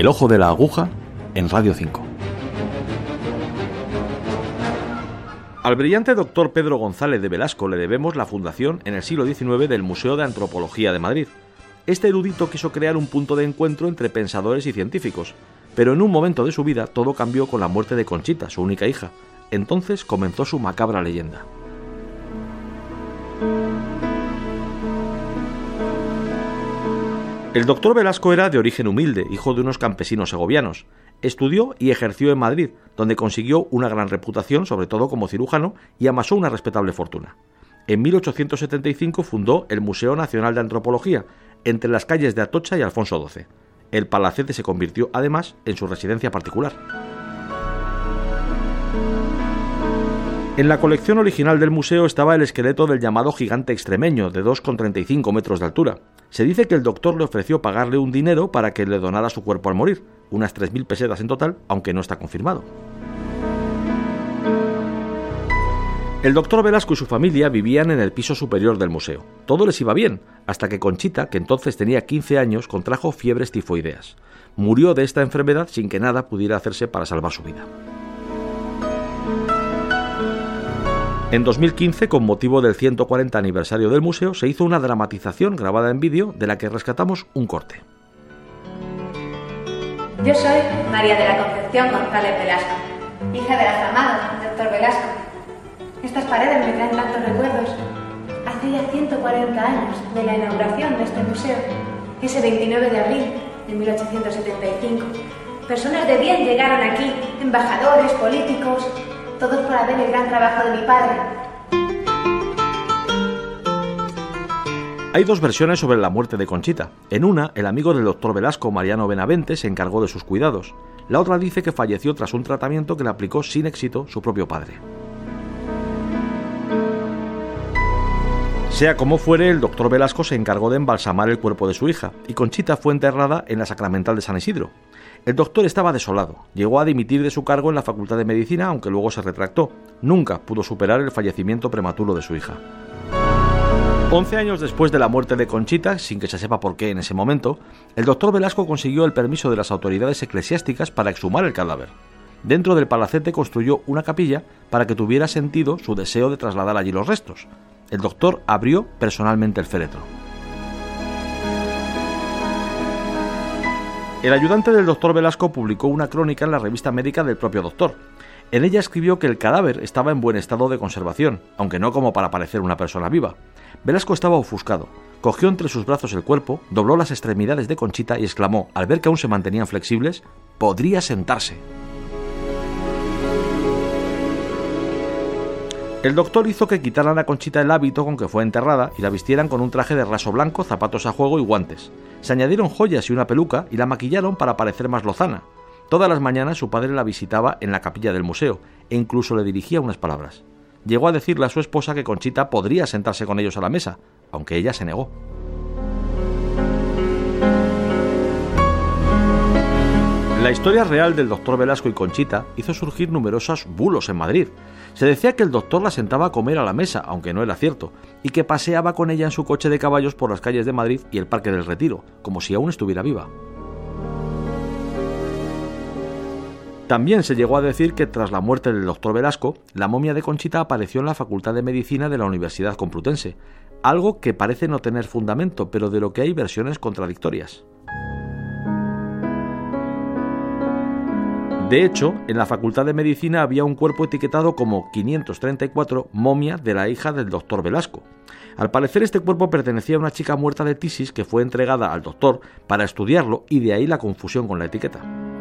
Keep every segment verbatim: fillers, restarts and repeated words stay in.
El ojo de la aguja en Radio cinco. Al brillante doctor Pedro González de Velasco le debemos la fundación en el siglo diecinueve del Museo de Antropología de Madrid. Este erudito quiso crear un punto de encuentro entre pensadores y científicos, pero en un momento de su vida todo cambió con la muerte de Conchita, su única hija. Entonces comenzó su macabra leyenda. El doctor Velasco era de origen humilde, hijo de unos campesinos segovianos. Estudió y ejerció en Madrid, donde consiguió una gran reputación, sobre todo como cirujano, y amasó una respetable fortuna. En mil ochocientos setenta y cinco fundó el Museo Nacional de Antropología, entre las calles de Atocha y Alfonso doce. El palacete se convirtió, además, en su residencia particular. En la colección original del museo estaba el esqueleto del llamado gigante extremeño, de dos coma treinta y cinco metros de altura. Se dice que el doctor le ofreció pagarle un dinero para que le donara su cuerpo al morir, unas tres mil pesetas en total, aunque no está confirmado. El doctor Velasco y su familia vivían en el piso superior del museo. Todo les iba bien, hasta que Conchita, que entonces tenía quince años, contrajo fiebres tifoideas. Murió de esta enfermedad sin que nada pudiera hacerse para salvar su vida. En dos mil quince, con motivo del ciento cuarenta aniversario del museo, se hizo una dramatización grabada en vídeo de la que rescatamos un corte. Yo soy María de la Concepción González Velasco, hija del afamado doctor Velasco. Estas paredes me traen tantos recuerdos. Hace ya ciento cuarenta años de la inauguración de este museo, ese veintinueve de abril de mil ochocientos setenta y cinco. Personas de bien llegaron aquí, embajadores, políticos, todos para ver el gran trabajo de mi padre. Hay dos versiones sobre la muerte de Conchita. En una, el amigo del doctor Velasco, Mariano Benavente, se encargó de sus cuidados. La otra dice que falleció tras un tratamiento que le aplicó sin éxito su propio padre. Sea como fuere, el doctor Velasco se encargó de embalsamar el cuerpo de su hija, y Conchita fue enterrada en la Sacramental de San Isidro. El doctor estaba desolado. Llegó a dimitir de su cargo en la Facultad de Medicina, aunque luego se retractó. Nunca pudo superar el fallecimiento prematuro de su hija. Once años después de la muerte de Conchita, sin que se sepa por qué en ese momento, el doctor Velasco consiguió el permiso de las autoridades eclesiásticas para exhumar el cadáver. Dentro del palacete construyó una capilla para que tuviera sentido su deseo de trasladar allí los restos. El doctor abrió personalmente el féretro. El ayudante del doctor Velasco publicó una crónica en la revista médica del propio doctor. En ella escribió que el cadáver estaba en buen estado de conservación, aunque no como para parecer una persona viva. Velasco estaba ofuscado. Cogió entre sus brazos el cuerpo, dobló las extremidades de Conchita y exclamó, al ver que aún se mantenían flexibles, «¡Podría sentarse!». El doctor hizo que quitaran a Conchita el hábito con que fue enterrada y la vistieran con un traje de raso blanco, zapatos a juego y guantes. Se añadieron joyas y una peluca y la maquillaron para parecer más lozana. Todas las mañanas su padre la visitaba en la capilla del museo e incluso le dirigía unas palabras. Llegó a decirle a su esposa que Conchita podría sentarse con ellos a la mesa, aunque ella se negó. La historia real del doctor Velasco y Conchita hizo surgir numerosos bulos en Madrid. Se decía que el doctor la sentaba a comer a la mesa, aunque no era cierto, y que paseaba con ella en su coche de caballos por las calles de Madrid y el Parque del Retiro, como si aún estuviera viva. También se llegó a decir que tras la muerte del doctor Velasco, la momia de Conchita apareció en la Facultad de Medicina de la Universidad Complutense, algo que parece no tener fundamento, pero de lo que hay versiones contradictorias. De hecho, en la Facultad de Medicina había un cuerpo etiquetado como quinientos treinta y cuatro, momia de la hija del doctor Velasco. Al parecer este cuerpo pertenecía a una chica muerta de tisis que fue entregada al doctor para estudiarlo y de ahí la confusión con la etiqueta.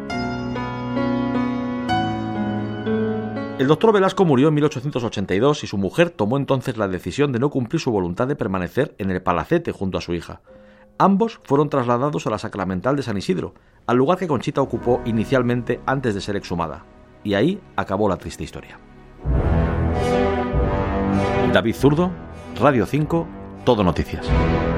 El doctor Velasco murió en mil ochocientos ochenta y dos y su mujer tomó entonces la decisión de no cumplir su voluntad de permanecer en el palacete junto a su hija. Ambos fueron trasladados a la Sacramental de San Isidro, al lugar que Conchita ocupó inicialmente antes de ser exhumada. Y ahí acabó la triste historia. David Zurdo, Radio cinco, Todo Noticias.